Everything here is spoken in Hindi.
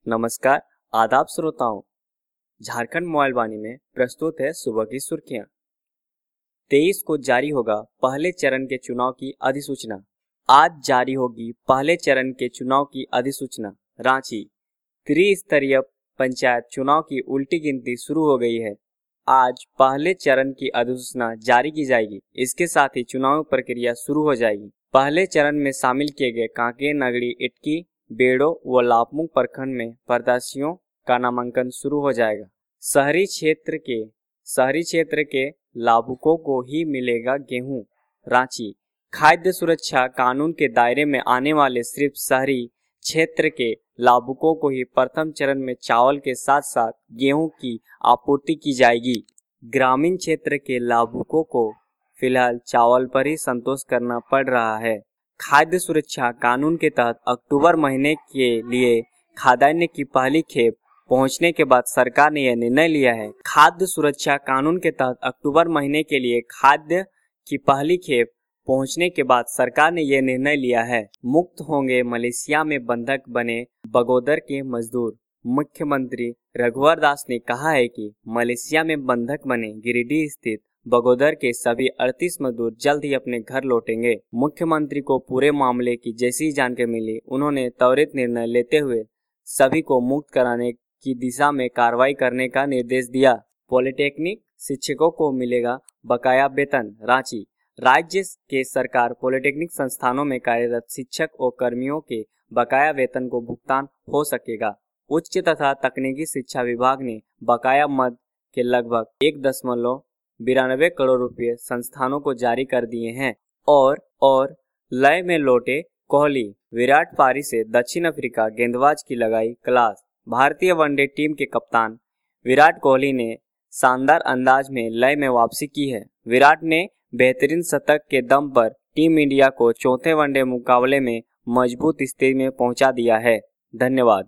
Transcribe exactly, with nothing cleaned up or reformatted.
नमस्कार, आदाब श्रोताओं। झारखंड मोबाइल वाणी में प्रस्तुत है सुबह की सुर्खियां। तेईस को जारी होगा पहले चरण के चुनाव की अधिसूचना। आज जारी होगी पहले चरण के चुनाव की अधिसूचना। रांची त्रिस्तरीय पंचायत चुनाव की उल्टी गिनती शुरू हो गई है। आज पहले चरण की अधिसूचना जारी की जाएगी। इसके साथ ही चुनाव प्रक्रिया शुरू हो जाएगी। पहले चरण में शामिल किए गए कांकेर, नगड़ी, इटकी, बेड़ो व लापमुंग प्रखंड में प्रत्याशियों का नामांकन शुरू हो जाएगा। शहरी क्षेत्र के शहरी क्षेत्र के लाभुकों को ही मिलेगा गेहूं। रांची खाद्य सुरक्षा कानून के दायरे में आने वाले सिर्फ शहरी क्षेत्र के लाभुकों को ही प्रथम चरण में चावल के साथ साथ गेहूं की आपूर्ति की जाएगी। ग्रामीण क्षेत्र के लाभुकों को फिलहाल चावल पर ही संतोष करना पड़ रहा है। खाद्य सुरक्षा कानून के तहत अक्टूबर महीने के लिए खाद्यान्न की पहली खेप पहुंचने के बाद सरकार ने यह निर्णय लिया है। खाद्य सुरक्षा कानून के तहत अक्टूबर महीने के लिए खाद्य की पहली खेप पहुंचने के बाद सरकार ने यह निर्णय लिया है। मुक्त होंगे मलेशिया में बंधक बने बगोदर के मजदूर। मुख्यमंत्री रघुवर दास ने कहा है कि मलेशिया में बंधक बने गिरिडीह स्थित बगोदर के सभी अड़तीस मजदूर जल्द ही अपने घर लौटेंगे। मुख्यमंत्री को पूरे मामले की जैसी जानकारी मिली, उन्होंने त्वरित निर्णय लेते हुए सभी को मुक्त कराने की दिशा में कार्रवाई करने का निर्देश दिया। पॉलिटेक्निक शिक्षकों को मिलेगा बकाया वेतन। रांची राज्य के सरकार पॉलिटेक्निक संस्थानों में कार्यरत शिक्षक और कर्मियों के बकाया वेतन को भुगतान हो सकेगा। उच्च तथा तकनीकी शिक्षा विभाग ने बकाया मद के लगभग एक दशमलव बिरानवे करोड़ रुपए संस्थानों को जारी कर दिए हैं। और और लय में लौटे कोहली, विराट पारी से दक्षिण अफ्रीका गेंदबाज की लगाई क्लास। भारतीय वनडे टीम के कप्तान विराट कोहली ने शानदार अंदाज में लय में वापसी की है। विराट ने बेहतरीन शतक के दम पर टीम इंडिया को चौथे वनडे मुकाबले में मजबूत स्थिति में पहुंचा दिया है। धन्यवाद।